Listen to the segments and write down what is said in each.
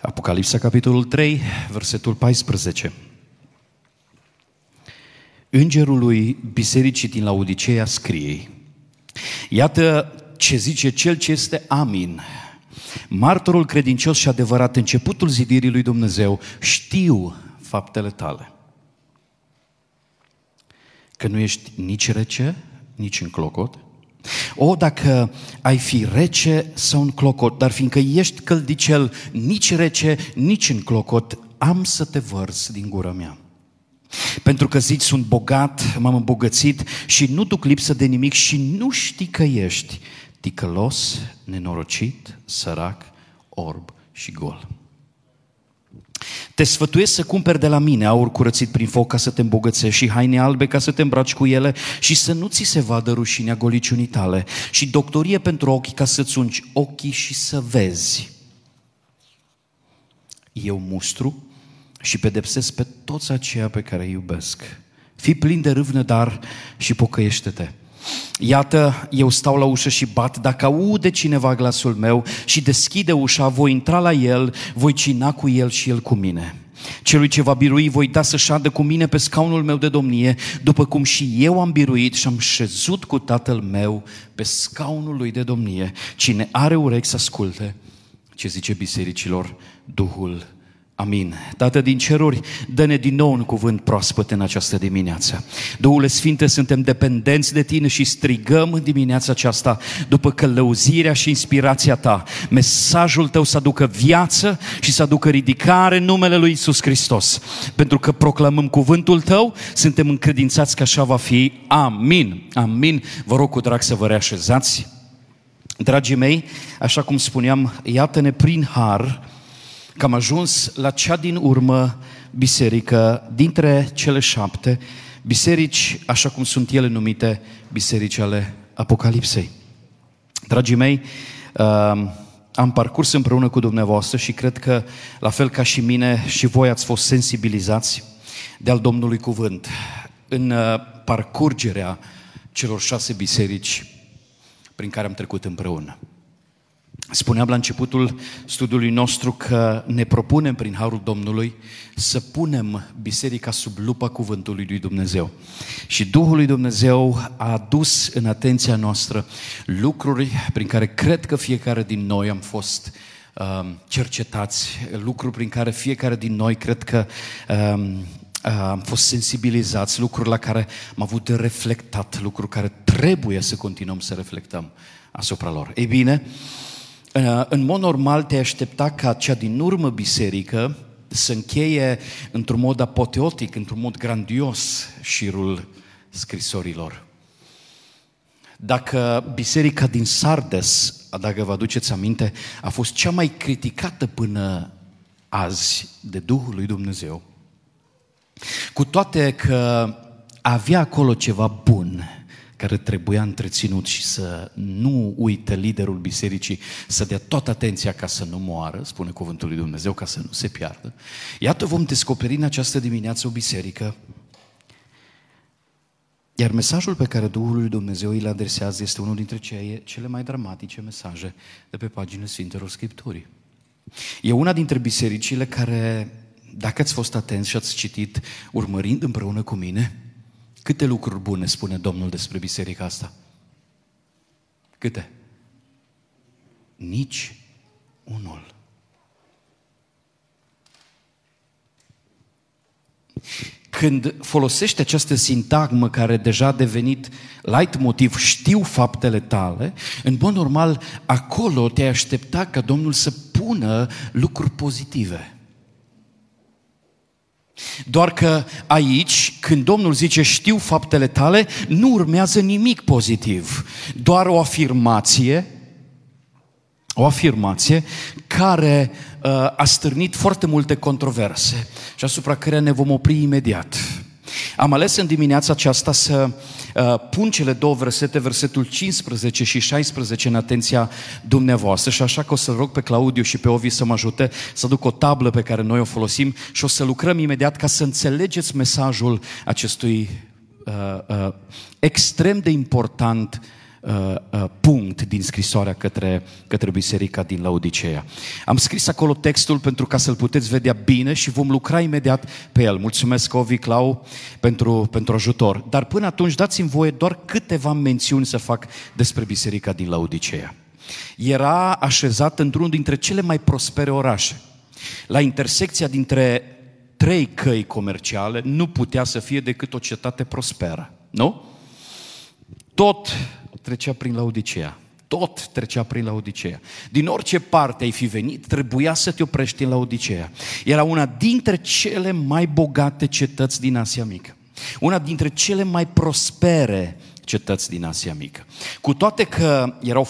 Apocalipsa, capitolul 3, versetul 14. Îngerului bisericii din Laodiceea scrie: iată ce zice cel ce este Amin, martorul credincios și adevărat, începutul zidirii lui Dumnezeu. Știu faptele tale, că nu ești nici rece, nici înclocot. O, dacă ai fi rece sau înclocot, dar fiindcă ești căldicel, nici rece, nici înclocot, am să te vărs din gura mea. Pentru că zici, sunt bogat, m-am îmbogățit și nu duc lipsă de nimic și nu știi că ești ticălos, nenorocit, sărac, orb și gol. Te sfătuiesc să cumperi de la mine aur curățit prin foc ca să te îmbogățești și haine albe ca să te îmbraci cu ele și să nu ți se vadă rușinea goliciunii tale și doctorie pentru ochi ca să-ți ungi ochii și să vezi. Eu mustru și pedepsesc pe toți aceia pe care îi iubesc. Fii plin de râvnă, dar și pocăiește-te. Iată, eu stau la ușă și bat, dacă aude cineva glasul meu și deschide ușa, voi intra la el, voi cina cu el și el cu mine. Celui ce va birui voi da să șadă cu mine pe scaunul meu de domnie, după cum și eu am biruit și am șezut cu Tatăl meu pe scaunul lui de domnie. Cine are urechi să asculte ce zice bisericilor Duhul. Amin. Tată din ceruri, dă-ne din nou un cuvânt proaspăt în această dimineață. Duhule Sfinte, suntem dependenți de Tine și strigăm în dimineața aceasta după călăuzirea și inspirația Ta. Mesajul Tău să aducă viață și să aducă ridicare în numele lui Iisus Hristos. Pentru că proclamăm cuvântul Tău, suntem încredințați că așa va fi. Amin. Amin. Vă rog cu drag să vă reașezați. Dragii mei, așa cum spuneam, iată-ne prin har că am ajuns la cea din urmă biserică dintre cele 7 biserici, așa cum sunt ele numite, biserici ale Apocalipsei. Dragii mei, am parcurs împreună cu dumneavoastră și cred că, la fel ca și mine, și voi ați fost sensibilizați de al Domnului cuvânt în parcurgerea celor 6 biserici prin care am trecut împreună. Spuneam la începutul studiului nostru că ne propunem prin harul Domnului să punem biserica sub lupa cuvântului lui Dumnezeu. Și Duhul lui Dumnezeu a adus în atenția noastră lucruri prin care cred că fiecare din noi am fost cercetați, lucruri prin care fiecare din noi cred că am fost sensibilizați, lucruri la care am avut de reflectat, lucruri care trebuie să continuăm să reflectăm asupra lor. Ei bine, în mod normal te aștepta ca cea din urmă biserică să încheie într-un mod apoteotic, într-un mod grandios șirul scrisorilor. Dacă biserica din Sardes, dacă vă aduceți aminte, a fost cea mai criticată până azi de Duhul lui Dumnezeu, cu toate că avea acolo ceva bun care trebuia întreținut și să nu uite liderul bisericii să dea toată atenția ca să nu moară, spune cuvântul lui Dumnezeu, ca să nu se piardă. Iată, vom descoperi în această dimineață o biserică, iar mesajul pe care Duhul lui Dumnezeu îl adresează este unul dintre cele mai dramatice mesaje de pe paginile Sfintelor Scripturii. E una dintre bisericile care, dacă ați fost atenți și ați citit, urmărind împreună cu mine, câte lucruri bune spune Domnul despre biserica asta? Câte? Nici unul. Când folosește această sintagmă care deja a devenit leitmotiv, știu faptele tale, în mod normal, acolo te-ai aștepta ca Domnul să pună lucruri pozitive. Doar că aici, când Domnul zice știu faptele tale, nu urmează nimic pozitiv, doar o afirmație care a stârnit foarte multe controverse și asupra căreia ne vom opri imediat. Am ales în dimineața aceasta să pun cele 2 versete, versetul 15 și 16 în atenția dumneavoastră și așa că o să rog pe Claudiu și pe Ovi să mă ajute să duc o tablă pe care noi o folosim și o să lucrăm imediat ca să înțelegeți mesajul acestui extrem de important punct din scrisoarea către biserica din Laodiceea. Am scris acolo textul pentru ca să-l puteți vedea bine și vom lucra imediat pe el. Mulțumesc, Ovi, Clau, pentru ajutor. Dar până atunci dați-mi voie doar câteva mențiuni să fac despre biserica din Laodiceea. Era așezată într-unul dintre cele mai prospere orașe. La intersecția dintre 3 căi comerciale nu putea să fie decât o cetate prosperă, nu? Tot trecea prin Laodiceea. Tot trecea prin Laodiceea. Din orice parte ai fi venit, trebuia să te oprești în Laodiceea. Era una dintre cele mai bogate cetăți din Asia Mică. Una dintre cele mai prospere cetăți din Asia Mică. Cu toate că erau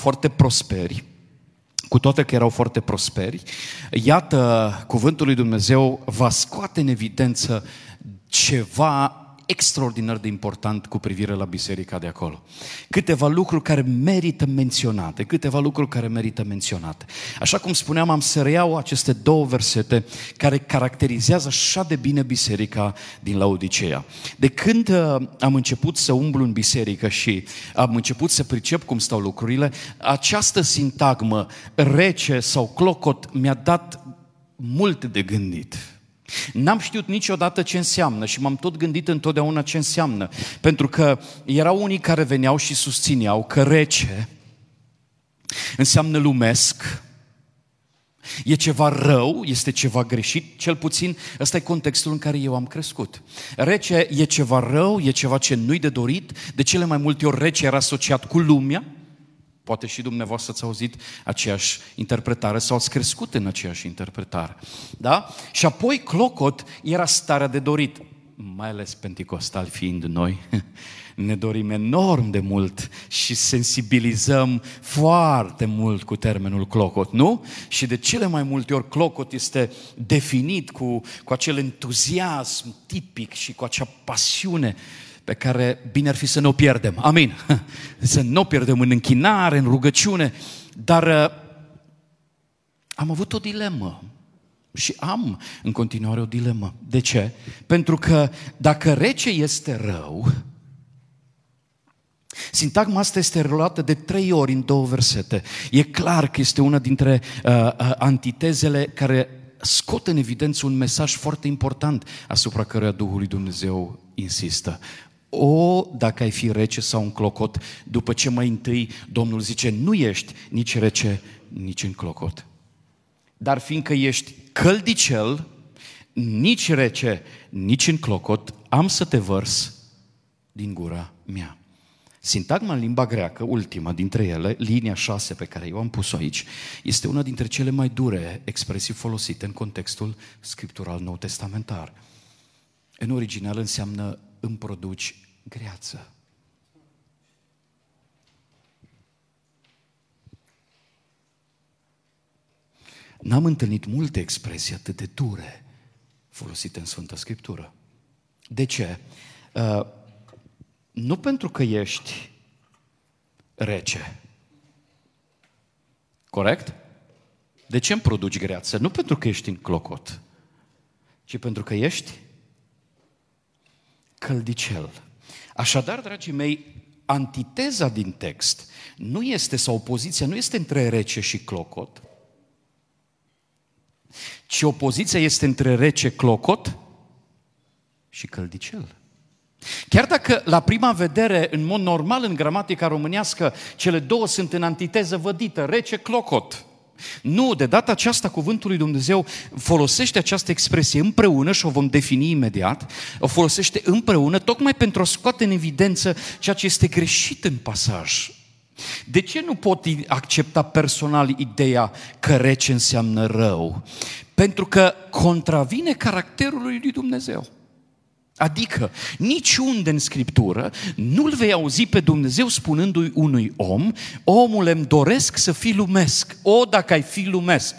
foarte prosperi, iată, cuvântul lui Dumnezeu va scoate în evidență ceva extraordinar de important cu privire la biserica de acolo. Câteva lucruri care merită menționate. Așa cum spuneam, am să reiau aceste 2 versete care caracterizează așa de bine biserica din Laodiceea. De când am început să umblu în biserică și am început să pricep cum stau lucrurile, această sintagmă rece sau clocot mi-a dat mult de gândit. N-am știut niciodată ce înseamnă și m-am tot gândit întotdeauna ce înseamnă. Pentru că erau unii care veneau și susțineau că rece înseamnă lumesc, e ceva rău, este ceva greșit, cel puțin ăsta e contextul în care eu am crescut. Rece e ceva rău, e ceva ce nu-i de dorit, de cele mai multe ori rece era asociat cu lumea. Poate și dumneavoastră ați auzit aceeași interpretare sau ați crescut în aceeași interpretare. Da? Și apoi clocot era starea de dorit. Mai ales penticostali fiind noi, ne dorim enorm de mult și sensibilizăm foarte mult cu termenul clocot, nu? Și de cele mai multe ori clocot este definit cu acel entuziasm tipic și cu acea pasiune pe care bine ar fi să nu o pierdem. Amin. Să nu o pierdem în închinare, în rugăciune. Dar am avut o dilemă și am în continuare o dilemă. De ce? Pentru că dacă rece este rău, sintagma asta este reluată de 3 ori în 2 versete. E clar că este una dintre antitezele care scot în evidență un mesaj foarte important asupra căruia Duhul lui Dumnezeu insistă. Dacă ai fi rece sau un clocot, după ce mai întâi Domnul zice, nu ești nici rece, nici în clocot. Dar fiindcă ești căldicel, nici rece, nici în clocot, am să te vărs din gura mea. Sintagma în limba greacă, ultima dintre ele, linia 6 pe care eu am pus-o aici, este una dintre cele mai dure expresii folosite în contextul scriptural nou-testamentar. În original înseamnă îmi produci greață. N-am întâlnit multe expresii atât de dure folosite în Sfânta Scriptură. De ce? Nu pentru că ești rece. Corect? De ce îmi produci greață? Nu pentru că ești în clocot, ci pentru că ești căldicel. Așadar, dragii mei, antiteza din text nu este, sau opoziția nu este între rece și clocot, ci opoziția este între rece, clocot și căldicel. Chiar dacă la prima vedere, în mod normal, în gramatica românească, cele două sunt în antiteză vădită, rece, clocot. Nu, de data aceasta cuvântul lui Dumnezeu folosește această expresie împreună și o vom defini imediat, o folosește împreună tocmai pentru a scoate în evidență ceea ce este greșit în pasaj. De ce nu pot accepta personal ideea că rece înseamnă rău? Pentru că contravine caracterului lui Dumnezeu. Adică, niciunde în Scriptură nu-L vei auzi pe Dumnezeu spunându-i unui om, omule, îmi doresc să fii lumesc. Dacă ai fi lumesc.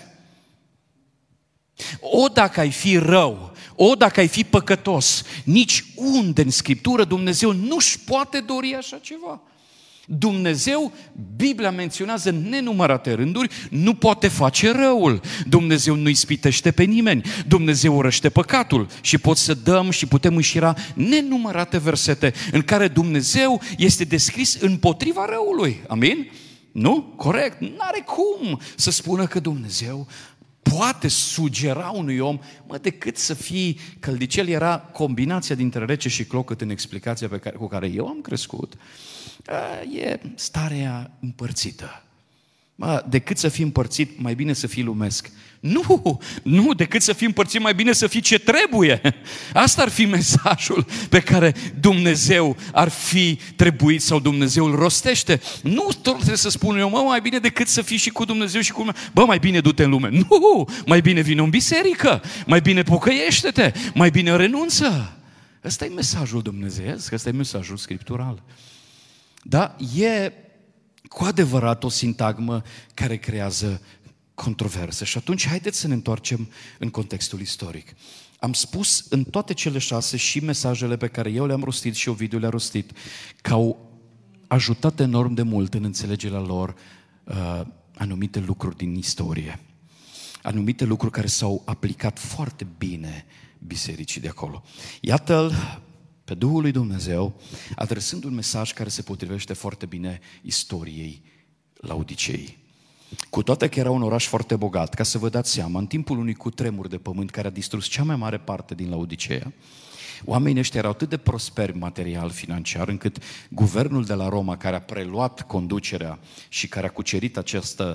Dacă ai fi rău. Dacă ai fi păcătos. Nici unde în Scriptură Dumnezeu nu-și poate dori așa ceva. Dumnezeu, Biblia menționează în nenumărate rânduri, nu poate face răul. Dumnezeu nu ispitește pe nimeni. Dumnezeu urăște păcatul. Și pot să dăm și putem înșira nenumărate versete în care Dumnezeu este descris împotriva răului. Amin? Nu? Corect. N-are cum să spună că Dumnezeu poate sugera unui om, decât să fii căldicel. Era combinația dintre rece și clocăt în explicația cu care eu am crescut. E starea împărțită. Decât să fii împărțit, mai bine să fii lumesc. Nu, decât să fii împărțit, mai bine să fii ce trebuie. Asta ar fi mesajul pe care Dumnezeu ar fi trebuit sau Dumnezeu îl rostește. Nu tot trebuie să spun eu, mai bine decât să fii și cu Dumnezeu și cu lumea. Mai bine du-te în lume. Nu, mai bine vină în biserică, mai bine pocăiește-te, mai bine renunță. Ăsta e mesajul dumnezeiesc, ăsta e mesajul scriptural. Da, e cu adevărat o sintagmă care creează controverse. Și atunci haideți să ne întoarcem în contextul istoric. Am spus în toate cele 6 și mesajele pe care eu le-am rostit și Ovidiu le-a rostit, că au ajutat enorm de mult în înțelegerea lor anumite lucruri din istorie. Anumite lucruri care s-au aplicat foarte bine bisericii de acolo. Iată-l pe Duhul lui Dumnezeu, adresând un mesaj care se potrivește foarte bine istoriei Laodiceei. Cu toate că era un oraș foarte bogat, ca să vă dați seama, în timpul unui cutremur de pământ care a distrus cea mai mare parte din Laodiceea, oamenii ăștia erau atât de prosperi material, financiar, încât guvernul de la Roma, care a preluat conducerea și care a cucerit această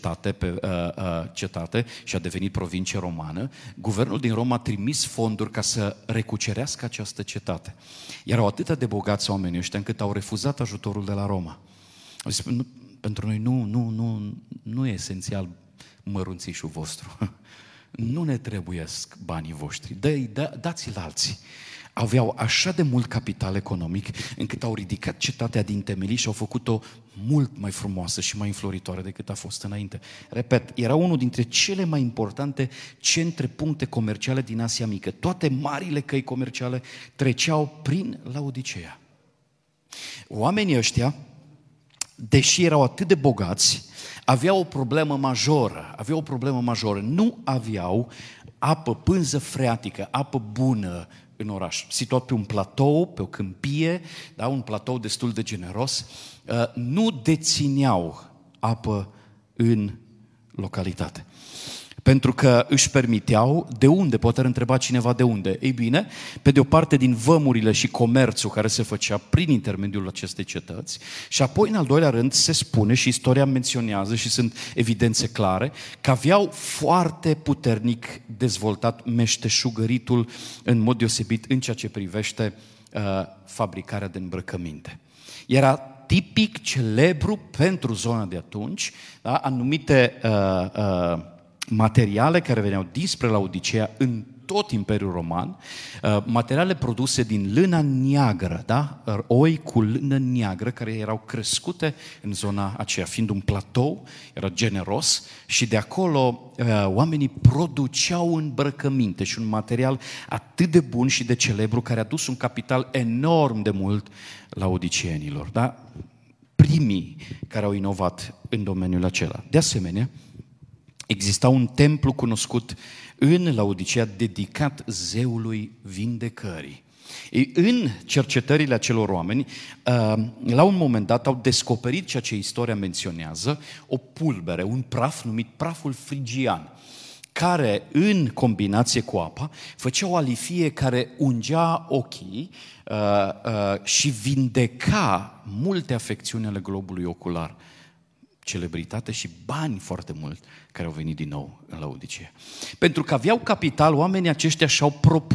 cetate și a devenit provincie romană, guvernul din Roma a trimis fonduri ca să recucerească această cetate. Erau atât de bogați oamenii ăștia încât au refuzat ajutorul de la Roma. Au zis, pentru noi nu e esențial mărunțișul vostru. Nu ne trebuiesc banii voștri, dați-l alții. Aveau așa de mult capital economic încât au ridicat cetatea din temelii și au făcut-o mult mai frumoasă și mai înfloritoare decât a fost înainte. Repet, era unul dintre cele mai importante centre, puncte comerciale din Asia Mică. Toate marile căi comerciale treceau prin Laodiceea. Oamenii ăștia, deși erau atât de bogați, aveau o problemă majoră. Nu aveau apă, pânză freatică, apă bună în oraș. Situat pe un platou, pe o câmpie, da, un platou destul de generos, nu dețineau apă în localitate. Pentru că își permiteau, de unde? Poate ar întreba cineva de unde. Ei bine, pe de o parte din vămurile și comerțul care se făcea prin intermediul acestei cetăți și apoi în al doilea rând se spune și istoria menționează și sunt evidențe clare că aveau foarte puternic dezvoltat meșteșugăritul în mod deosebit în ceea ce privește fabricarea de îmbrăcăminte. Era tipic, celebru pentru zona de atunci, da? Anumite materiale care veneau dinspre Laodiceea în tot Imperiul Roman, materiale produse din lână neagră, da? Oi cu lână neagră care erau crescute în zona aceea, fiind un platou, era generos și de acolo oamenii produceau îmbrăcăminte și un material atât de bun și de celebru care a dus un capital enorm de mult laodiceenilor, da? Primii care au inovat în domeniul acela. De asemenea, exista un templu cunoscut în Laodiceea dedicat zeului vindecării. În cercetările acelor oameni, la un moment dat au descoperit ceea ce istoria menționează, o pulbere, un praf numit praful frigian, care în combinație cu apa făcea o alifie care ungea ochii și vindeca multe afecțiuni ale globului ocular. Celebritate și bani foarte mult care au venit din nou în Laodiceea. Pentru că aveau capital, oamenii aceștia și-au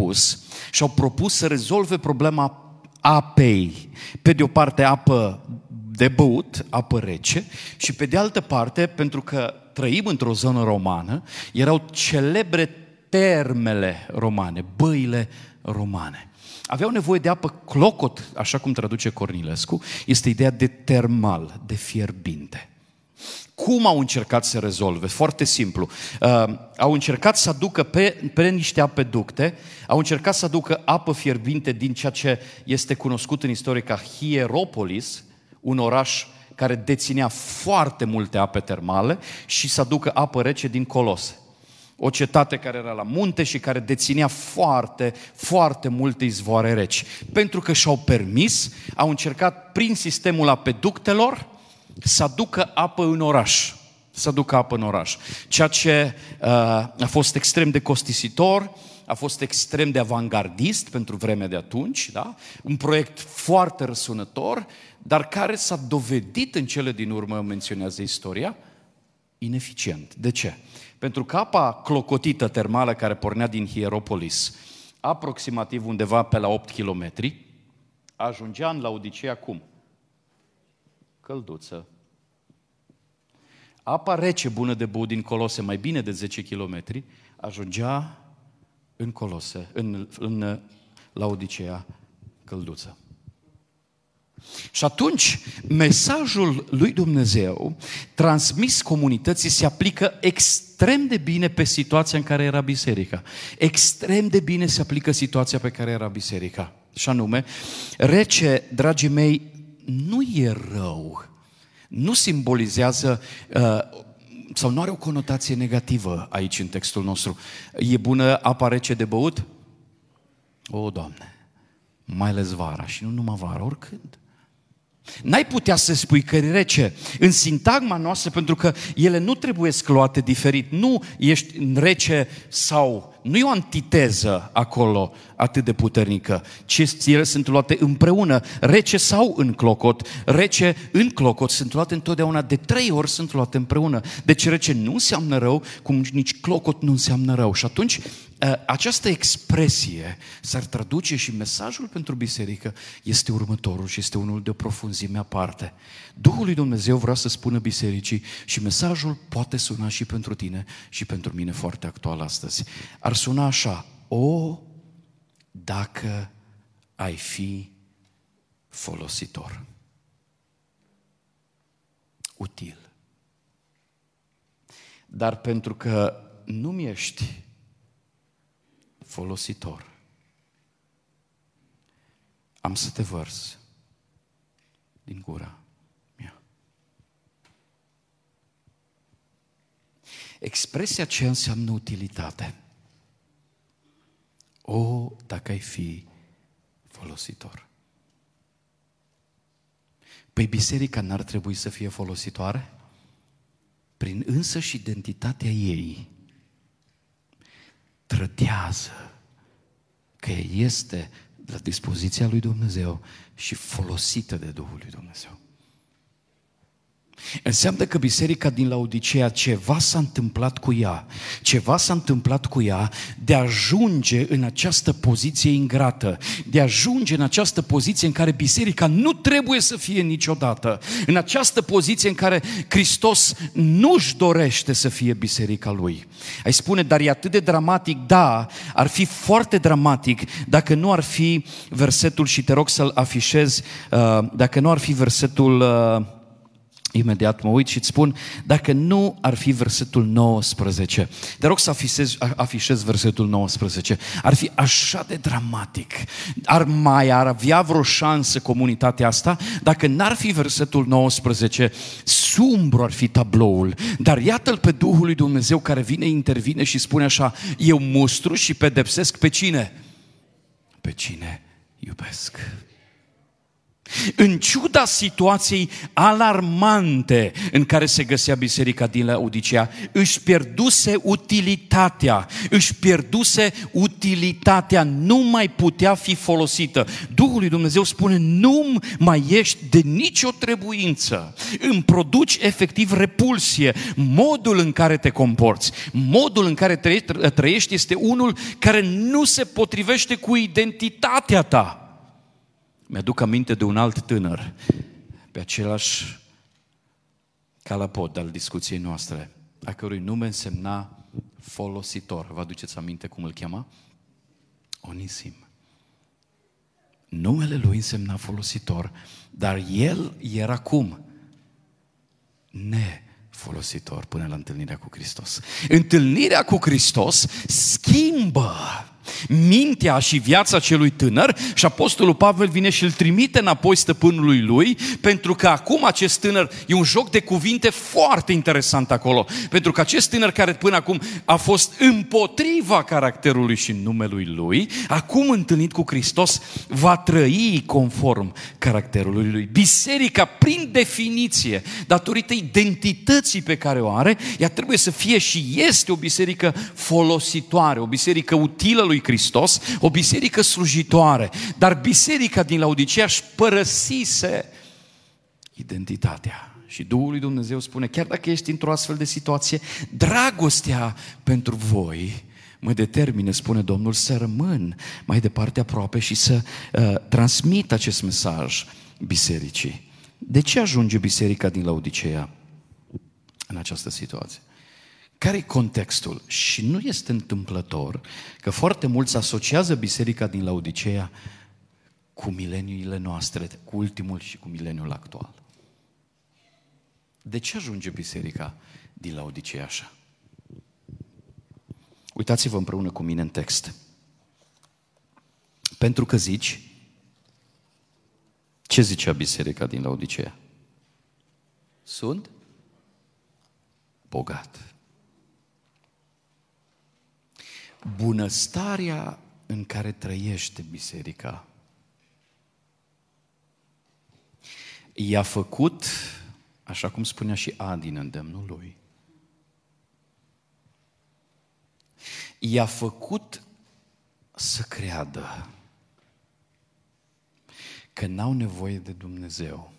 propus să rezolve problema apei. Pe de o parte apă de băut, apă rece, și pe de altă parte, pentru că trăim într-o zonă romană, erau celebre termele romane, băile romane. Aveau nevoie de apă clocot, așa cum traduce Cornilescu, este ideea de termal, de fierbinte. Cum au încercat să rezolve? Foarte simplu. Au încercat să aducă pe niște apeducte, au încercat să aducă apă fierbinte din ceea ce este cunoscut în istorie ca Hieropolis, un oraș care deținea foarte multe ape termale și să aducă apă rece din Colose. O cetate care era la munte și care deținea foarte, foarte multe izvoare reci. Pentru că și-au permis, au încercat prin sistemul apeductelor să aducă apă în oraș. Să aducă apă în oraș. Ceea ce a fost extrem de costisitor, a fost extrem de avangardist pentru vremea de atunci, da? Un proiect foarte răsunător, dar care s-a dovedit în cele din urmă, menționează istoria, ineficient. De ce? Pentru că apa clocotită termală care pornea din Hieropolis, aproximativ undeva pe la 8 km, ajungea în Laodicea cum? Călduță. Apa rece bună de băut din Colose, mai bine de 10 km, ajungea în Colose, în Laodicea, călduță. Și atunci, mesajul lui Dumnezeu transmis comunității se aplică extrem de bine pe situația în care era biserica. Extrem de bine se aplică situația pe care era biserica. Și anume, rece, dragii mei, nu e rău. Nu simbolizează sau nu are o conotație negativă aici în textul nostru. E bună apa rece de băut? O, Doamne, mai ales vara și nu numai vara, oricând. N-ai putea să spui că e rece în sintagma noastră, pentru că ele nu trebuie luate diferit. Nu ești rece sau... Nu e o antiteză acolo atât de puternică, ci ele sunt luate împreună, rece sau în clocot. Rece în clocot sunt luate întotdeauna, de 3 ori sunt luate împreună. Deci rece nu înseamnă rău, cum nici clocot nu înseamnă rău. Și atunci această expresie s-ar traduce și mesajul pentru biserică este următorul și este unul de o profunzime aparte. Duhul lui Dumnezeu vrea să spună bisericii și mesajul poate suna și pentru tine și pentru mine foarte actual astăzi. Ar suna așa: o, dacă ai fi folositor, util. Dar pentru că nu-mi ești folositor, am să te vărs din gura mea. Expresia ce înseamnă utilitate. O, dacă ai fi folositor. Păi biserica n-ar trebui să fie folositoare? Prin însăși identitatea ei trădează că este la dispoziția lui Dumnezeu și folosită de Duhul lui Dumnezeu. Înseamnă că biserica din Laodicea, ceva s-a întâmplat cu ea de a ajunge în această poziție ingrată, de a ajunge în această poziție în care biserica nu trebuie să fie niciodată, în această poziție în care Hristos nu-și dorește să fie biserica Lui. Ai spune, dar e atât de dramatic? Da, ar fi foarte dramatic dacă nu ar fi versetul, și te rog să-l afișezi, dacă nu ar fi versetul... Imediat mă uit și îți spun, dacă nu ar fi versetul 19, te rog să afișez versetul 19, ar fi așa de dramatic, ar avea vreo șansă comunitatea asta, dacă n-ar fi versetul 19, sumbru ar fi tabloul, dar iată-l pe Duhul lui Dumnezeu care vine, intervine și spune așa: eu mustru și pedepsesc pe cine? Pe cine iubesc. În ciuda situației alarmante în care se găsea biserica din Laodicea, își pierduse utilitatea, nu mai putea fi folosită. Duhul lui Dumnezeu spune, nu mai ești de nicio trebuință, îmi produci efectiv repulsie. Modul în care te comporți, modul în care trăiești este unul care nu se potrivește cu identitatea ta. Mi-aduc aminte de un alt tânăr, pe același calapod al discuției noastre, a cărui nume însemna folositor. Vă aduceți aminte cum îl chema? Onisim. Numele lui însemna folositor, dar el era cum? Nefolositor până la întâlnirea cu Hristos. Întâlnirea cu Hristos schimbă mintea și viața celui tânăr și apostolul Pavel vine și îl trimite înapoi stăpânului lui, pentru că acum acest tânăr, e un joc de cuvinte foarte interesant acolo, pentru că acest tânăr care până acum a fost împotriva caracterului și numelui lui, acum întâlnit cu Hristos, va trăi conform caracterului lui. Biserica, prin definiție, datorită identității pe care o are, ea trebuie să fie și este o biserică folositoare, o biserică utilă lui Hristos, o biserică slujitoare. Dar biserica din Laodicea își părăsise identitatea. Și Duhul lui Dumnezeu spune, chiar dacă ești într-o astfel de situație, dragostea pentru voi mă determină, spune Domnul, să rămân mai departe aproape și să transmit acest mesaj bisericii. De ce ajunge biserica din Laodicea în această situație? Care e contextul? Și nu este întâmplător că foarte mulți asociază biserica din Laodicea cu mileniile noastre, cu ultimul și cu mileniul actual. De ce ajunge biserica din Laodicea așa? Uitați-vă împreună cu mine în text. Pentru că zici, ce zicea biserica din Laodicea? Sunt bogat. Bunăstarea în care trăiește biserica i-a făcut, așa cum spunea și Adi în îndemnul lui, i-a făcut să creadă că n-au nevoie de Dumnezeu,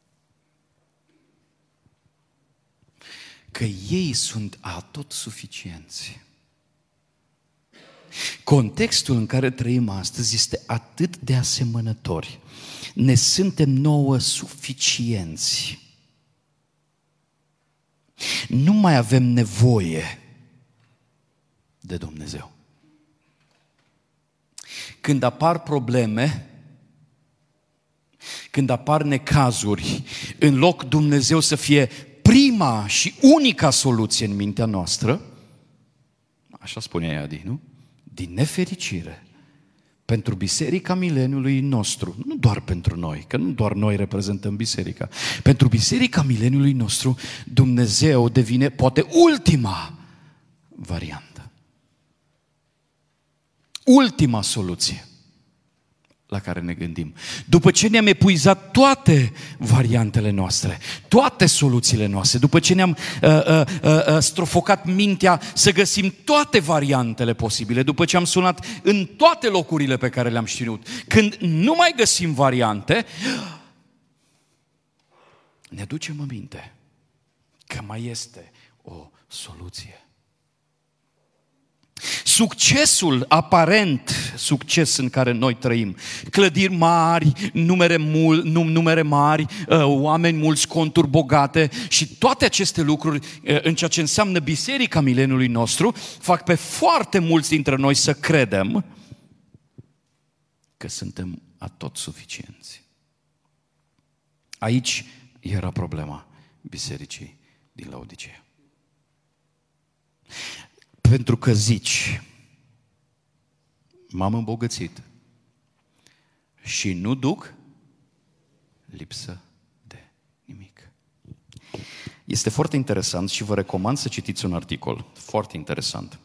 că ei sunt atot suficienți. Contextul în care trăim astăzi este atât de asemănători. Ne suntem nouă suficienți. Nu mai avem nevoie de Dumnezeu. Când apar probleme, când apar necazuri, în loc Dumnezeu să fie prima și unica soluție în mintea noastră, așa spunea Adi, nu? Din nefericire, pentru biserica mileniului nostru, nu doar pentru noi, că nu doar noi reprezentăm biserica, pentru biserica mileniului nostru, Dumnezeu devine poate ultima variantă. Ultima soluție la care ne gândim. După ce ne-am epuizat toate variantele noastre, toate soluțiile noastre, după ce ne-am strofocat mintea să găsim toate variantele posibile, după ce am sunat în toate locurile pe care le-am știut, când nu mai găsim variante, ne ducem aminte că mai este o soluție. Succesul aparent, succes în care noi trăim, clădiri mari, numere mari, oameni mulți, conturi bogate și toate aceste lucruri în ceea ce înseamnă biserica mileniului nostru, fac pe foarte mulți dintre noi să credem că suntem atot suficienți. Aici era problema bisericii din Laodicea. Pentru că zici, m-am îmbogățit și nu duc lipsă de nimic. Este foarte interesant și vă recomand să citiți un articol foarte interesant.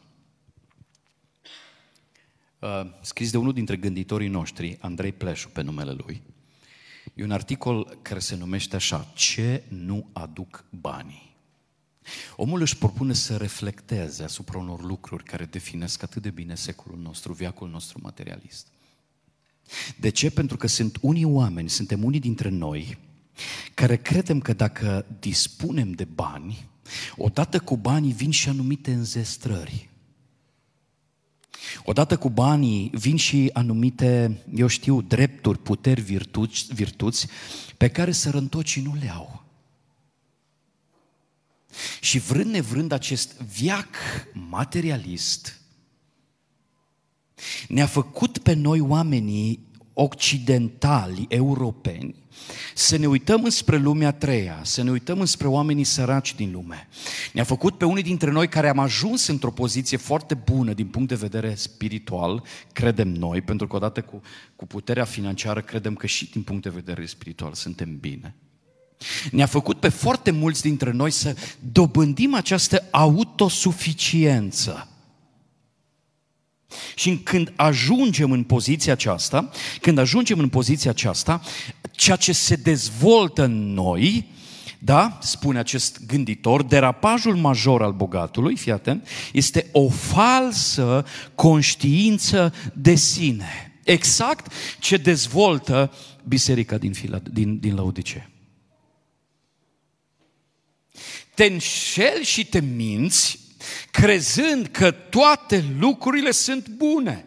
Scris de unul dintre gânditorii noștri, Andrei Pleșu pe numele lui. E un articol care se numește așa, Ce nu aduc banii? Omul își propune să reflecteze asupra unor lucruri care definesc atât de bine secolul nostru, veacul nostru materialist. De ce? Pentru că sunt unii oameni, suntem unii dintre noi, care credem că dacă dispunem de bani, odată cu banii vin și anumite înzestrări. Odată cu banii vin și anumite, drepturi, puteri, virtuți pe care sărăntocii nu le au. Și vrând nevrând, acest veac materialist ne-a făcut pe noi oamenii occidentali, europeni, să ne uităm înspre lumea a treia, să ne uităm înspre oamenii săraci din lume. Ne-a făcut pe unii dintre noi care am ajuns într-o poziție foarte bună din punct de vedere spiritual, credem noi, pentru că odată cu puterea financiară credem că și din punct de vedere spiritual suntem bine. Ne-a făcut pe foarte mulți dintre noi să dobândim această autosuficiență. Și când ajungem în poziția aceasta, ceea ce se dezvoltă în noi, da, spune acest gânditor, derapajul major al bogatului, fii atent, este o falsă conștiință de sine. Exact ce dezvoltă biserica din Laodicea. Te înșeli și te minți crezând că toate lucrurile sunt bune.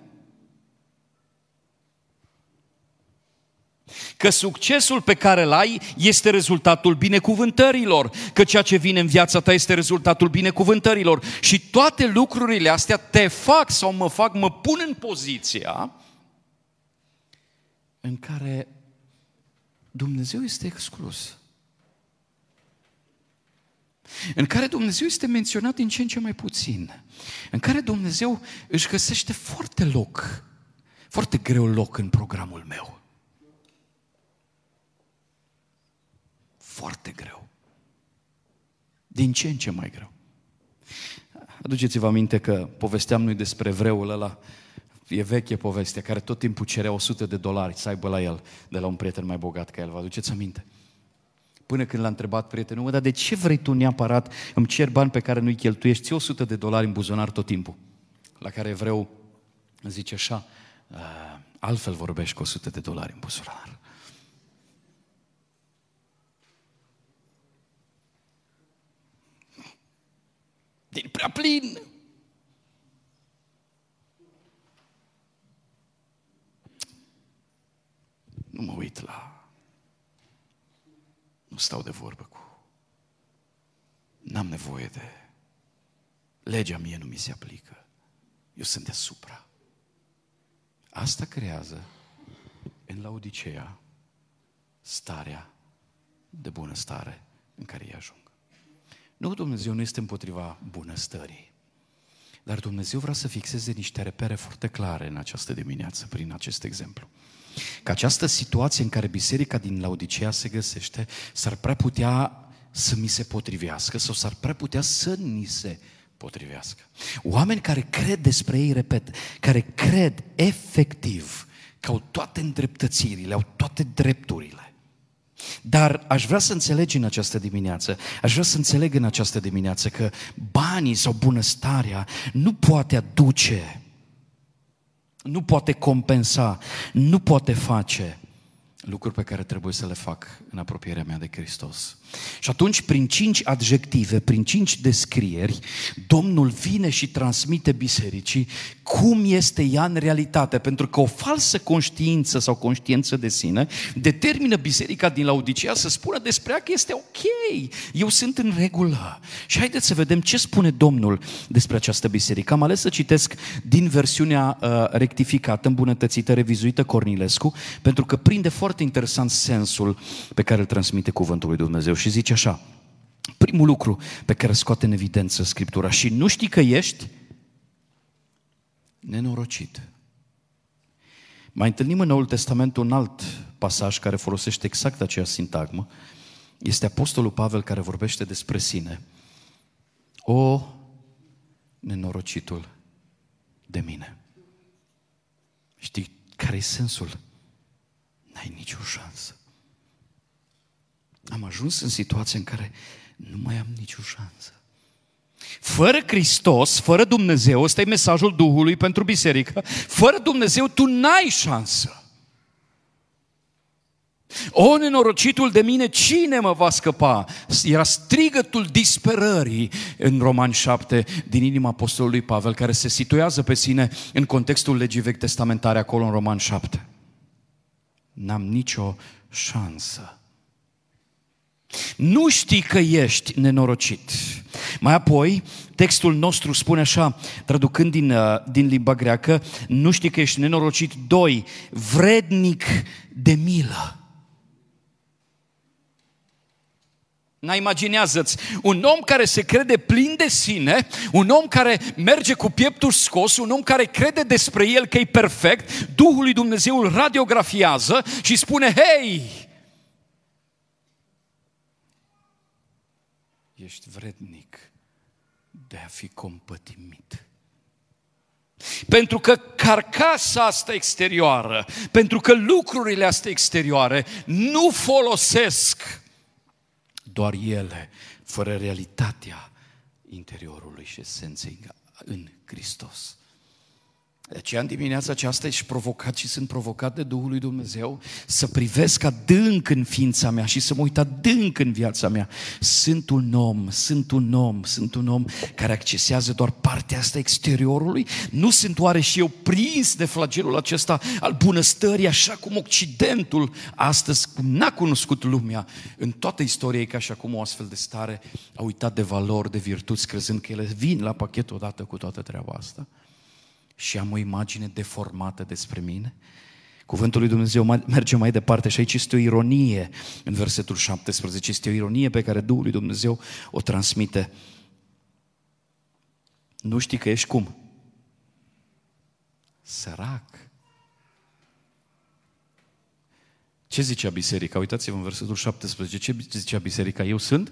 Că succesul pe care îl ai este rezultatul binecuvântărilor, că ceea ce vine în viața ta este rezultatul binecuvântărilor și toate lucrurile astea te fac sau mă pun în poziția în care Dumnezeu este exclus. În care Dumnezeu este menționat din ce în ce mai puțin, în care Dumnezeu își găsește foarte greu loc în programul meu. Foarte greu. Din ce în ce mai greu. Aduceți-vă aminte că povesteam noi despre evreul ăla, e veche poveste, care tot timpul cerea $100 să aibă la el, de la un prieten mai bogat ca el. Vă aduceți aminte? Până când l-a întrebat prietenul, dar de ce vrei tu neapărat, îmi cer bani pe care nu-i cheltuiești, ți-o $100 în buzunar tot timpul? La care evreu zice așa, altfel vorbești cu $100 în buzunar. Din prea plin. Nu mă uit nu stau de vorbă n-am nevoie de... Legea mie nu mi se aplică. Eu sunt deasupra. Asta creează în Laodicea starea de bunăstare în care ei ajung. Nu, Dumnezeu nu este împotriva bunăstării, dar Dumnezeu vrea să fixeze niște repere foarte clare în această dimineață, prin acest exemplu. Că această situație în care biserica din Laodicea se găsește s-ar prea putea să mi se potrivească sau s-ar prea putea să ni se potrivească. Oameni care cred despre ei, repet, care cred efectiv că au toate îndreptățirile, au toate drepturile. Dar aș vrea să înțeleg în această dimineață, că banii sau bunăstarea nu poate aduce, nu poate compensa, nu poate face lucruri pe care trebuie să le fac în apropierea mea de Hristos. Și atunci, prin 5 adjective, prin 5 descrieri, Domnul vine și transmite bisericii cum este ea în realitate, pentru că o falsă conștiință sau conștiință de sine determină biserica din Laodicea să spună despre ea că este ok, eu sunt în regulă. Și haideți să vedem ce spune Domnul despre această biserică. Am ales să citesc din versiunea rectificată, îmbunătățită, revizuită Cornilescu, pentru că prinde foarte interesant sensul pe care îl transmite cuvântul lui Dumnezeu. Și zice așa, primul lucru pe care scoate în evidență Scriptura: și nu știi că ești nenorocit. Mai întâlnim în Noul Testament un alt pasaj care folosește exact aceeași sintagmă. Este Apostolul Pavel care vorbește despre sine. O, nenorocitul de mine. Știi care e sensul? N-ai nicio șansă. Am ajuns în situația în care nu mai am nicio șansă. Fără Hristos, fără Dumnezeu, ăsta e mesajul Duhului pentru biserică, fără Dumnezeu tu n-ai șansă. O, nenorocitul de mine, cine mă va scăpa? Era strigătul disperării în Romani 7 din inima apostolului Pavel, care se situează pe sine în contextul legii vechi testamentare acolo în Romani 7. N-am nicio șansă. Nu știi că ești nenorocit. Mai apoi, textul nostru spune așa, traducând din limba greacă, nu știi că ești nenorocit. 2, vrednic de milă. Imaginează-ți un om care se crede plin de sine, un om care merge cu pieptul scos, un om care crede despre el că e perfect, Duhul lui Dumnezeu îl radiografiază și spune, hei, ești vrednic de a fi compătimit. Pentru că carcasa asta exterioară, pentru că lucrurile astea exterioare nu folosesc, doar ele, fără realitatea interiorului și esenței în Hristos. De aceea în dimineața aceasta ești provocat și sunt provocat de Duhul lui Dumnezeu să privesc adânc în ființa mea și să mă uit adânc în viața mea. Sunt un om care accesează doar partea asta exteriorului? Nu sunt oare și eu prins de flagelul acesta al bunăstării, așa cum Occidentul astăzi, cum n-a cunoscut lumea în toată istoria ei, ca și acum o astfel de stare, a uitat de valori, de virtuți, crezând că ele vin la pachet odată cu toată treaba asta? Și am o imagine deformată despre mine? Cuvântul lui Dumnezeu merge mai departe și aici este o ironie în versetul 17, este o ironie pe care Duhul lui Dumnezeu o transmite. Nu știi că ești cum? Sărac. Ce zicea biserica? Uitați-vă în versetul 17, ce zicea biserica? Eu sunt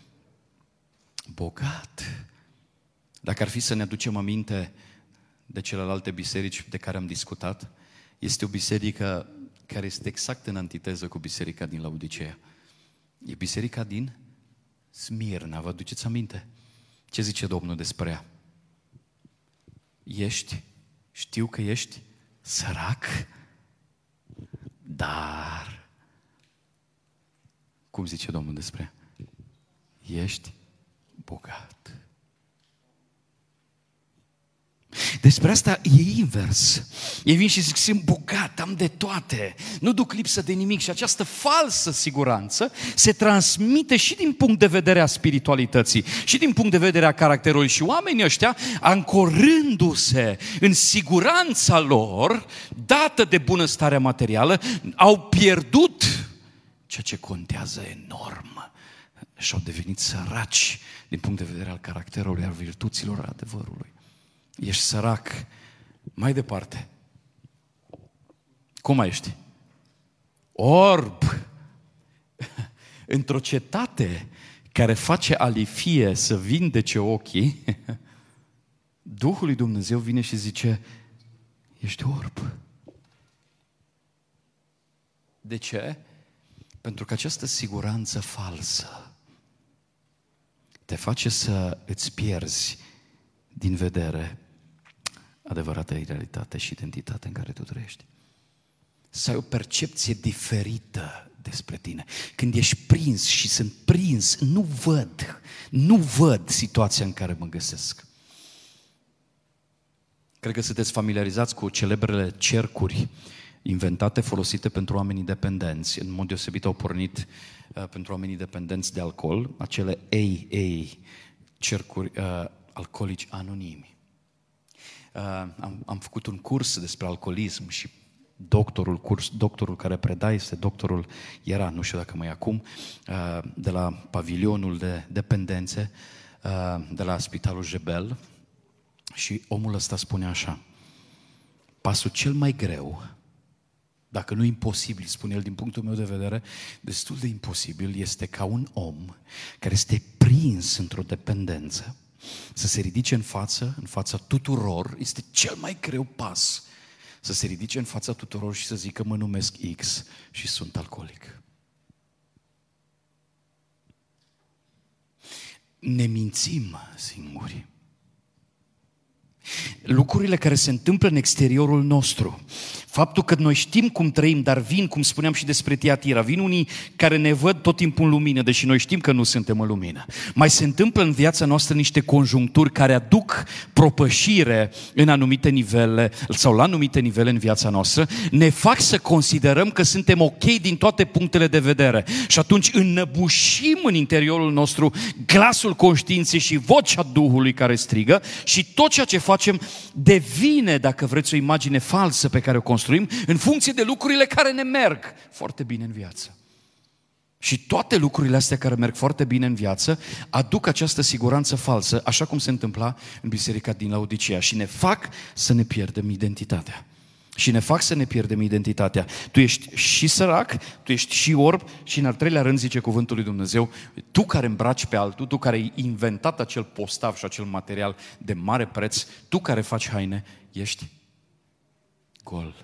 bogat. Dacă ar fi să ne aducem aminte de celelalte biserici de care am discutat, este o biserică care este exact în antiteză cu biserica din Laodiceea. E biserica din Smirna, vă aduceți aminte? Ce zice Domnul despre ea? Știu că ești sărac, dar, cum zice Domnul despre ea? Ești bogat. Despre asta e invers. Ei vin și zic, sunt bogat, am de toate, nu duc lipsă de nimic. Și această falsă siguranță se transmite și din punct de vedere a spiritualității, și din punct de vedere a caracterului. Și oamenii ăștia, ancorându-se în siguranța lor, dată de bunăstarea materială, au pierdut ceea ce contează enorm și au devenit săraci din punct de vedere al caracterului, al virtuților, al adevărului. Ești sărac. Mai departe. Cum mai ești? Orb. Într-o cetate care face alifie să vindece ochii, Duhul lui Dumnezeu vine și zice, ești orb. De ce? Pentru că această siguranță falsă te face să îți pierzi din vedere adevărata realitate și identitate în care tu trăiești. Să ai o percepție diferită despre tine. Când ești prins și sunt prins, nu văd situația în care mă găsesc. Cred că sunteți familiarizați cu celebrele cercuri inventate, folosite pentru oamenii dependenți. În mod deosebit au pornit pentru oamenii dependenți de alcool, acele AA, cercuri alcoolici anonimi. Am făcut un curs despre alcoolism și doctorul care preda era, nu știu dacă mai e acum, de la pavilionul de dependențe, de la Spitalul Jebel, și omul ăsta spune așa: pasul cel mai greu, dacă nu imposibil, spune el din punctul meu de vedere, destul de imposibil, este ca un om care este prins într-o dependență să se ridice în fața tuturor. Este cel mai greu pas să se ridice în fața tuturor și să zică, mă numesc X și sunt alcoolic. Ne mințim singuri. Lucrurile care se întâmplă în exteriorul nostru, faptul că noi știm cum trăim, dar vin, cum spuneam și despre Tiatira, vin unii care ne văd tot timpul în lumină, deși noi știm că nu suntem în lumină. Mai se întâmplă în viața noastră niște conjuncturi care aduc propășire în anumite nivele sau la anumite nivele în viața noastră, ne fac să considerăm că suntem ok din toate punctele de vedere. Și atunci înnăbușim în interiorul nostru glasul conștiinței și vocea Duhului care strigă și tot ceea ce facem devine, dacă vreți, o imagine falsă pe care o construim în funcție de lucrurile care ne merg foarte bine în viață. Și toate lucrurile astea care merg foarte bine în viață aduc această siguranță falsă, așa cum se întâmpla în biserica din Laodicea și ne fac să ne pierdem identitatea. Și ne fac să ne pierdem identitatea. Tu ești și sărac, tu ești și orb și în al treilea rând zice cuvântul lui Dumnezeu, tu care îmbraci pe altul, tu care ai inventat acel postav și acel material de mare preț, tu care faci haine, ești gol.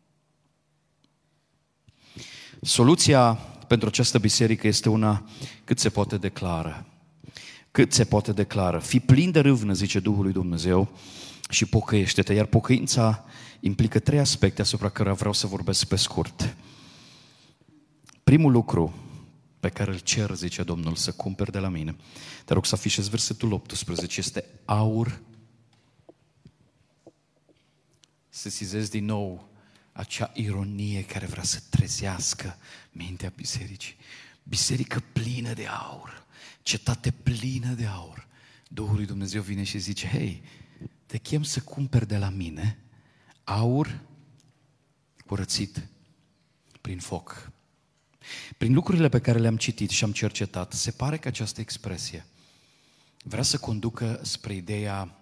Soluția pentru această biserică este una cât se poate declară. Cât se poate declară. Fii plin de râvnă, zice Duhul lui Dumnezeu, și pocăiește-te. Iar pocăința implică 3 aspecte asupra cărora vreau să vorbesc pe scurt. Primul lucru pe care îl cer, zice Domnul, să cumperi de la mine, te rog să afișezi versetul 18, este aur. Sesizez din nou acea ironie care vrea să trezească mintea bisericii. Biserică plină de aur, cetate plină de aur. Duhul lui Dumnezeu vine și zice, hei, te chem să cumperi de la mine aur curățit prin foc. Prin lucrurile pe care le-am citit și am cercetat, se pare că această expresie vrea să conducă spre ideea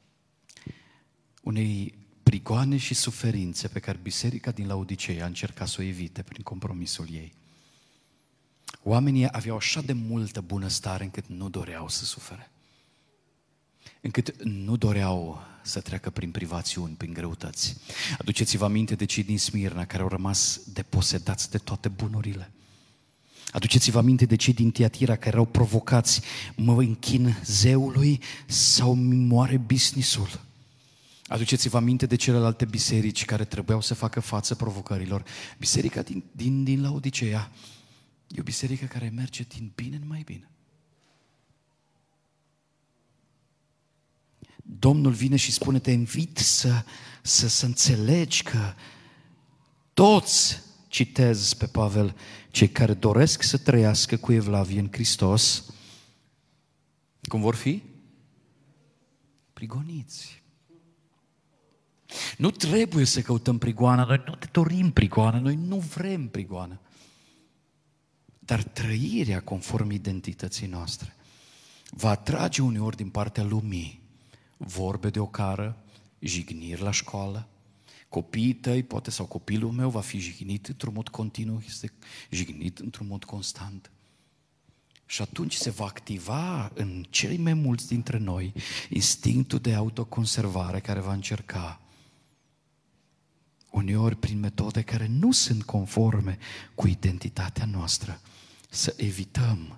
unei prigoane și suferințe pe care biserica din Laodicea a încercat să o evite prin compromisul ei. Oamenii aveau așa de multă bunăstare încât nu doreau să sufere. Încât nu doreau să treacă prin privațiuni, prin greutăți. Aduceți-vă aminte de cei din Smirna care au rămas deposedați de toate bunurile. Aduceți-vă aminte de cei din Tiatira care erau provocați, mă închin zeului sau mi moare business-ul. Aduceți-vă aminte de celelalte biserici care trebuiau să facă față provocărilor. Biserica din Laodicea e o biserică care merge din bine în mai bine. Domnul vine și spune, te invit să înțelegi că toți, citez pe Pavel, cei care doresc să trăiască cu evlavie în Hristos, cum vor fi? Prigoniți. Nu trebuie să căutăm prigoana, noi nu te dorim prigoana, noi nu vrem prigoană. Dar trăirea conform identității noastre va atrage uneori din partea lumii vorbe de ocară, jigniri la școală, copiii tăi, poate sau copilul meu va fi jignit într-un mod continuu, este jignit într-un mod constant. Și atunci se va activa în cei mai mulți dintre noi instinctul de autoconservare care va încerca uneori prin metode care nu sunt conforme cu identitatea noastră să evităm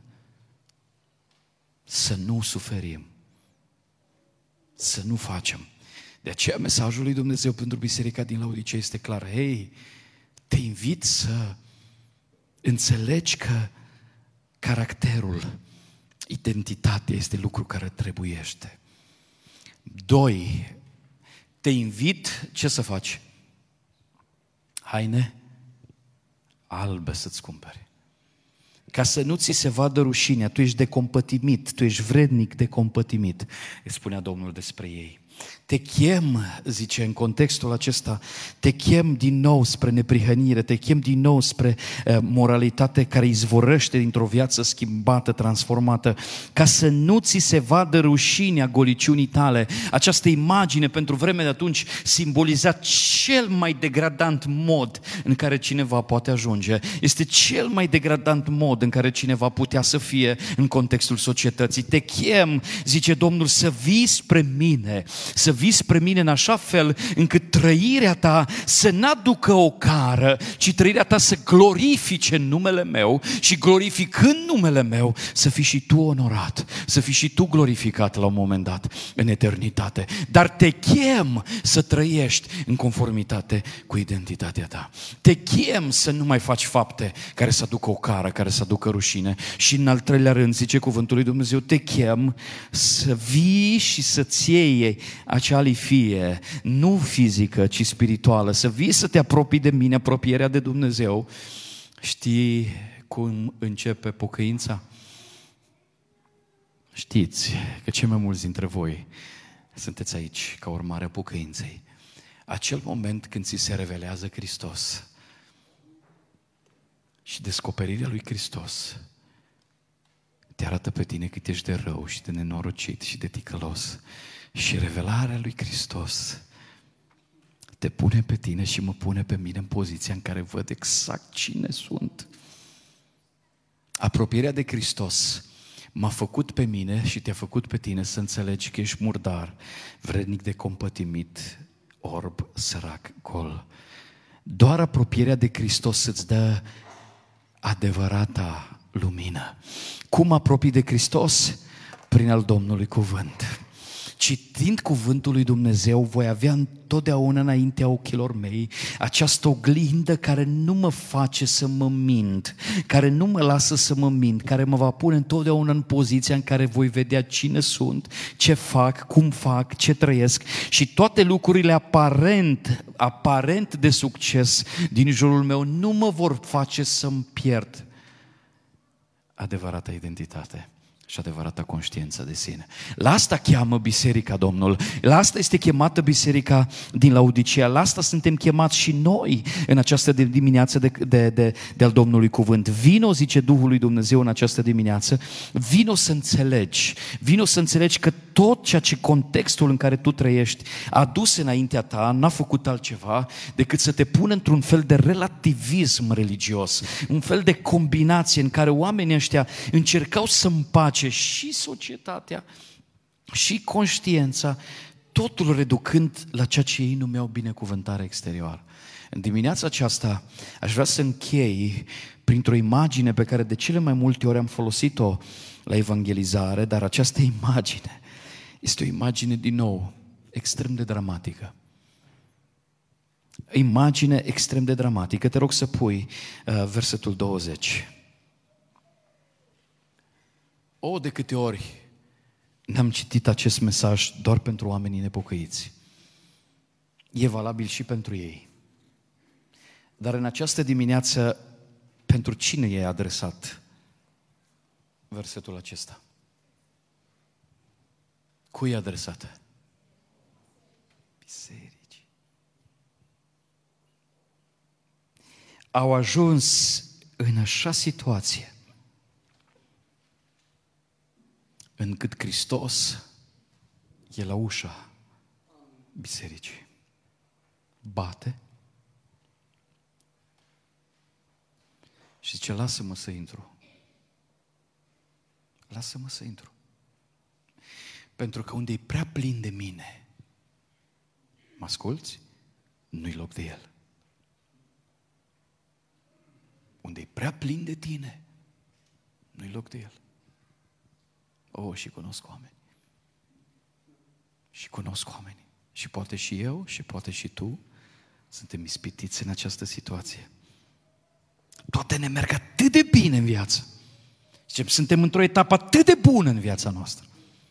să nu suferim, să nu facem. De aceea mesajul lui Dumnezeu pentru biserica din Laodicea este clar. Hei, te invit să înțelegi că caracterul, identitatea este lucru care trebuiește. 2. Te invit ce să faci? Haine albe să-ți cumperi. Ca să nu ți se vadă rușinea, tu ești de compătimit, tu ești vrednic de compătimit, îi spunea Domnul despre ei. Te chem, zice în contextul acesta, te chem din nou spre neprihănire, te chem din nou spre moralitate care izvorăște dintr-o viață schimbată, transformată, ca să nu ți se vadă rușinea goliciunii tale. Această imagine pentru vremea de atunci simboliza cel mai degradant mod în care cineva poate ajunge. Este cel mai degradant mod în care cineva putea să fie în contextul societății. Te chem, zice Domnul, să vii spre mine, să vii spre mine în așa fel încât trăirea ta să n-aducă o cară, ci trăirea ta să glorifice numele meu și glorificând numele meu să fii și tu onorat, să fii și tu glorificat la un moment dat în eternitate. Dar te chem să trăiești în conformitate cu identitatea ta. Te chem să nu mai faci fapte care să aducă o cară, care să aducă rușine. Și în al treilea rând, zice cuvântul lui Dumnezeu, te chem să vii și să-ți iei acea alifie, nu fizică, ci spirituală, să vii să te apropii de mine, apropierea de Dumnezeu. Știi cum începe pocăința? Știți că cei mai mulți dintre voi sunteți aici ca urmare a pocăinței. Acel moment când ți se revelează Hristos și descoperirea lui Hristos te arată pe tine cât ești de rău și de nenorocit și de ticălos. Și revelarea lui Hristos te pune pe tine și mă pune pe mine în poziția în care văd exact cine sunt. Apropierea de Hristos m-a făcut pe mine și te-a făcut pe tine să înțelegi că ești murdar, vrednic de compătimit, orb, sărac, gol. Doar apropierea de Hristos îți dă adevărata lumină. Cum apropii de Hristos? Prin al Domnului cuvânt. Citind cuvântul lui Dumnezeu, voi avea întotdeauna înaintea ochilor mei această oglindă care nu mă face să mă mint, care nu mă lasă să mă mint, care mă va pune întotdeauna în poziția în care voi vedea cine sunt, ce fac, cum fac, ce trăiesc și toate lucrurile aparent de succes din jurul meu nu mă vor face să-mi pierd adevărata identitate și adevărata conștiință de sine. La asta cheamă biserica Domnul, la asta este chemată biserica din Laodicea, la asta suntem chemați și noi în această dimineață de al Domnului cuvânt. Vino, zice Duhul lui Dumnezeu în această dimineață, vino să înțelegi că tot ceea ce contextul în care tu trăiești a dus înaintea ta, n-a făcut altceva decât să te pună într-un fel de relativism religios, un fel de combinație în care oamenii ăștia încercau să împace și societatea și conștiința, totul reducând la ceea ce ei numeau binecuvântare exterioară. În dimineața aceasta aș vrea să închei printr-o imagine pe care de cele mai multe ori am folosit-o la evangelizare, dar această imagine este o imagine, din nou, extrem de dramatică. Imagine extrem de dramatică. Te rog să pui versetul 20. De câte ori n-am citit acest mesaj doar pentru oamenii nepocăiți. E valabil și pentru ei. Dar în această dimineață, pentru cine e adresat versetul acesta? Cui e adresată? Bisericii. Au ajuns în așa situație încât Hristos e la ușa bisericii. Bate și zice, lasă-mă să intru. Lasă-mă să intru. Pentru că unde e prea plin de mine, mă asculți? Nu-i loc de el. Unde e prea plin de tine, nu-i loc de el. Și cunosc oameni. Și cunosc oameni. Și poate și eu, și poate și tu suntem ispitiți în această situație. Toate ne merg atât de bine în viață. Suntem într-o etapă atât de bună în viața noastră,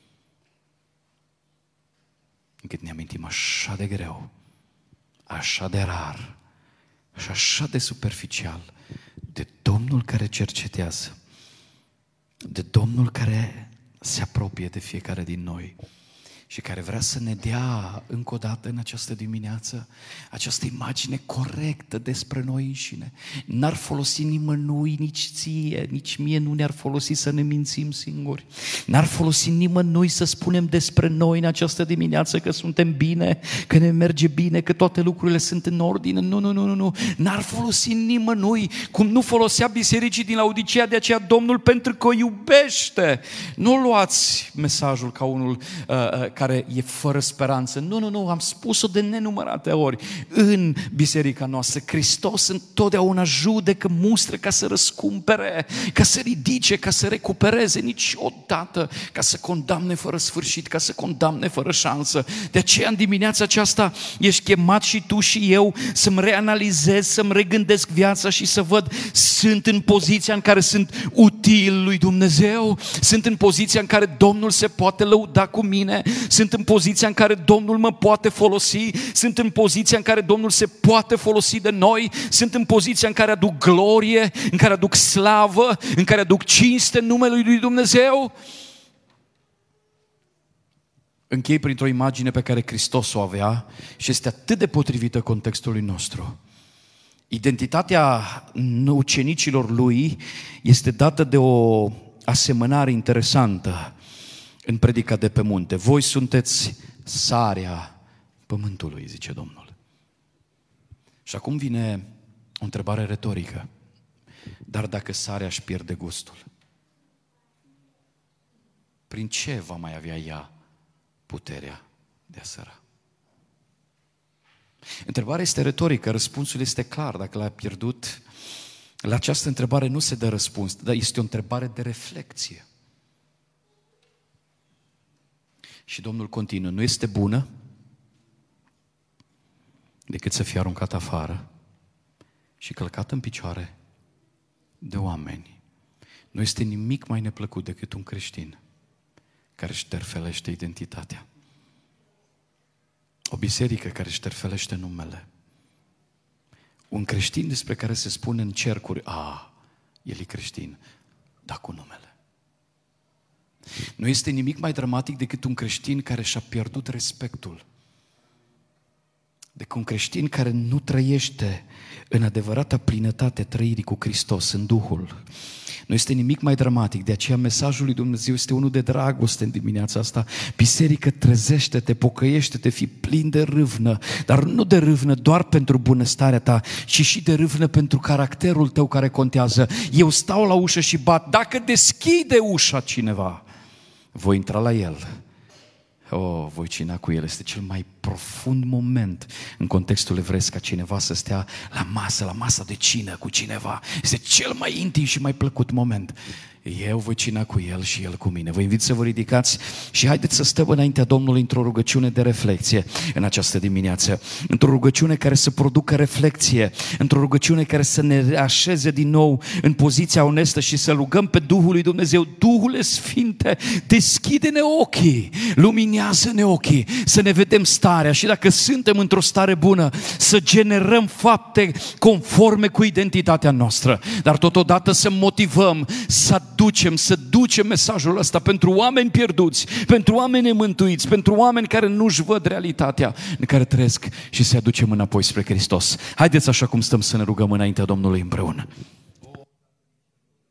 încât ne amintim așa de greu, așa de rar și așa de superficial de Domnul care cercetează, de Domnul care se apropie de fiecare din noi și care vrea să ne dea încă o dată în această dimineață această imagine corectă despre noi înșine. N-ar folosi nimănui, nici ție, nici mie nu ne-ar folosi să ne mințim singuri. N-ar folosi nimănui să spunem despre noi în această dimineață că suntem bine, că ne merge bine, că toate lucrurile sunt în ordine. Nu. N-ar folosi nimănui, cum nu folosea bisericii din Laodicea, de aceea Domnul, pentru că o iubește. Nu luați mesajul ca unul care e fără speranță. Nu, am spus-o de nenumărate ori. În biserica noastră, Hristos întotdeauna judecă, mustră ca să răscumpere, ca să ridice, ca să recupereze, niciodată ca să condamne fără sfârșit, ca să condamne fără șansă. De aceea în dimineața aceasta ești chemat și tu și eu să-mi reanalizez, să-mi regândesc viața și să văd, sunt în poziția în care sunt util lui Dumnezeu, sunt în poziția în care Domnul se poate lăuda cu mine, sunt în poziția în care Domnul mă poate folosi, sunt în poziția în care Domnul se poate folosi de noi, sunt în poziția în care aduc glorie, în care aduc slavă, în care aduc cinste în numele lui Dumnezeu. Închei printr-o imagine pe care Hristos o avea și este atât de potrivită contextului nostru. Identitatea ucenicilor lui este dată de o asemănare interesantă în predica de pe munte. Voi sunteți sarea pământului, zice Domnul. Și acum vine o întrebare retorică. Dar dacă sarea își pierde gustul, prin ce va mai avea ea puterea de a săra? Întrebarea este retorică, răspunsul este clar. Dacă l-ai pierdut, la această întrebare nu se dă răspuns, dar este o întrebare de reflexie. Și Domnul continuă, nu este bună decât să fie aruncată afară și călcată în picioare de oameni. Nu este nimic mai neplăcut decât un creștin care își terfelește identitatea. O biserică care își terfelește numele. Un creștin despre care se spune în cercuri, el e creștin, dar cu numele. Nu este nimic mai dramatic decât un creștin care și-a pierdut respectul. Decât un creștin care nu trăiește în adevărata plinătate trăirii cu Hristos, în Duhul. Nu este nimic mai dramatic, de aceea mesajul lui Dumnezeu este unul de dragoste în dimineața asta. Biserică, trezește-te, pocăiește-te, fii plin de râvnă, dar nu de râvnă doar pentru bunăstarea ta, ci și de râvnă pentru caracterul tău care contează. Eu stau la ușă și bat, dacă deschide ușa cineva, voi intra la el. Voi cina cu el. Este cel mai profund moment în contextul evresc ca cineva să stea la masa de cină cu cineva. Este cel mai intim și mai plăcut moment. Eu voi cina cu el și el cu mine. Vă invit să vă ridicați și haideți să stăm înaintea Domnului într-o rugăciune de reflexie în această dimineață. Într-o rugăciune care să producă reflexie, într-o rugăciune care să ne așeze din nou în poziția onestă și să rugăm pe Duhul lui Dumnezeu. Duhule Sfinte, deschide-ne ochii, luminează-ne ochii, să ne vedem starea și dacă suntem într-o stare bună, să generăm fapte conforme cu identitatea noastră, dar totodată să motivăm, să ducem mesajul ăsta pentru oameni pierduți, pentru oameni nemântuiți, pentru oameni care nu-și văd realitatea în care trăiesc și să aducem înapoi spre Hristos. Haideți așa cum stăm să ne rugăm înaintea Domnului împreună.